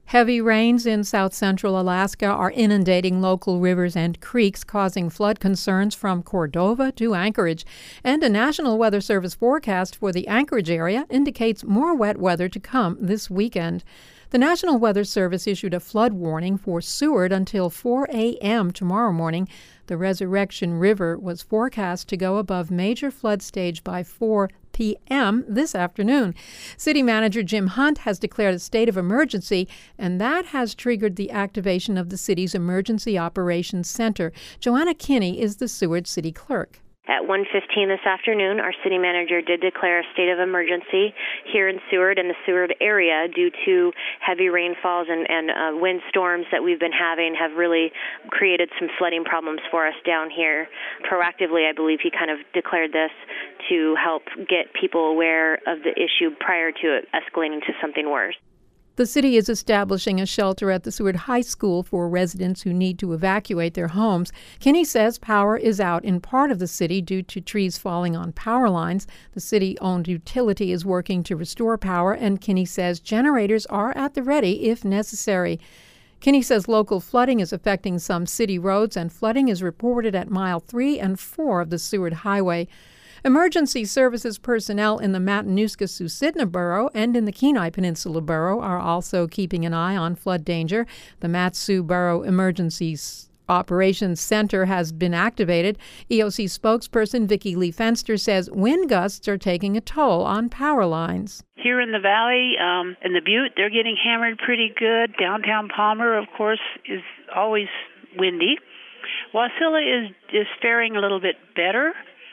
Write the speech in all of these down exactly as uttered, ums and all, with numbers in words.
Heavy rains in south-central Alaska are inundating local rivers and creeks, causing flood concerns from Cordova to Anchorage. And a National Weather Service forecast for the Anchorage area indicates more wet weather to come this weekend. The National Weather Service issued a flood warning for Seward until four a.m. tomorrow morning. The Resurrection River was forecast to go above major flood stage by four p.m. this afternoon. City Manager Jim Hunt has declared a state of emergency, and that has triggered the activation of the city's Emergency Operations Center. Joanna Kinney is the Seward City Clerk. At one fifteen this afternoon, our city manager did declare a state of emergency here in Seward and the Seward area due to heavy rainfalls and, and uh, wind storms that we've been having have really created some flooding problems for us down here. Proactively, I believe he kind of declared this to help get people aware of the issue prior to it escalating to something worse. The city is establishing a shelter at the Seward High School for residents who need to evacuate their homes. Kinney says power is out in part of the city due to trees falling on power lines. The city-owned utility is working to restore power, and Kinney says generators are at the ready if necessary. Kinney says local flooding is affecting some city roads, and flooding is reported at mile three and four of the Seward Highway. Emergency services personnel in the Matanuska-Susitna Borough and in the Kenai Peninsula Borough are also keeping an eye on flood danger. The Mat-Su Borough Emergency Operations Center has been activated. E O C spokesperson Vicki Lee Fenster says wind gusts are taking a toll on power lines. Here in the valley, um, in the Butte, they're getting hammered pretty good. Downtown Palmer, of course, is always windy. Wasilla is, is faring a little bit better.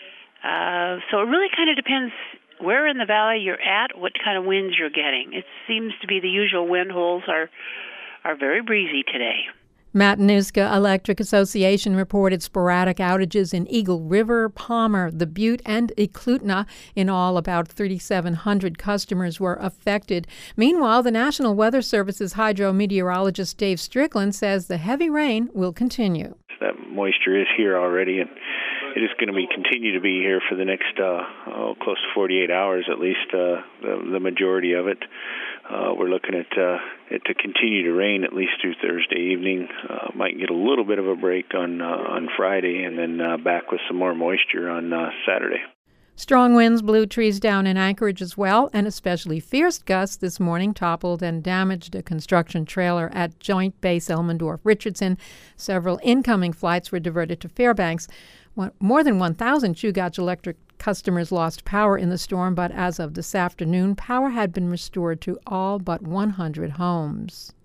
Uh, so it really kind of depends where in the valley you're at, what kind of winds you're getting. It seems to be the usual wind holes are are very breezy today. Matanuska Electric Association reported sporadic outages in Eagle River, Palmer, the Butte, and Eklutna. In all, about thirty-seven hundred customers were affected. Meanwhile, the National Weather Service's hydrometeorologist Dave Strickland says the heavy rain will continue. That moisture is here already, and it is going to be continue to be here for the next uh, oh, close to forty-eight hours at least, uh, the, the majority of it. Uh, we're looking at uh, it to continue to rain at least through Thursday evening. Uh, might get a little bit of a break on uh, on Friday, and then uh, back with some more moisture on uh, Saturday. Strong winds blew trees down in Anchorage as well, and especially fierce gusts this morning toppled and damaged a construction trailer at Joint Base Elmendorf-Richardson. Several incoming flights were diverted to Fairbanks. More than one thousand Chugach Electric customers lost power in the storm, but as of this afternoon, power had been restored to all but one hundred homes.